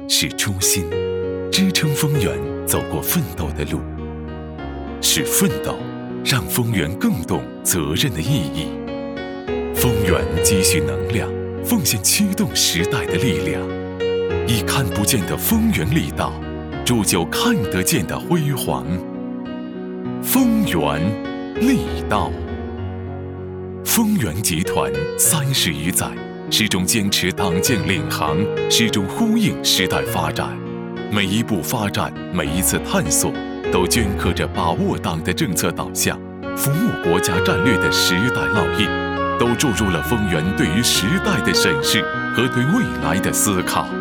是初心，支撑丰源走过奋斗的路；是奋斗，让丰源更懂责任的意义。丰源积蓄能量，奉献驱动时代的力量，以看不见的丰源力道，铸就看得见的辉煌。丰源力道。丰源集团30余载，始终坚持党建领航，始终呼应时代发展。每一步发展，每一次探索，都镌刻着把握党的政策导向，服务国家战略的时代烙印，都注入了丰源对于时代的审视和对未来的思考。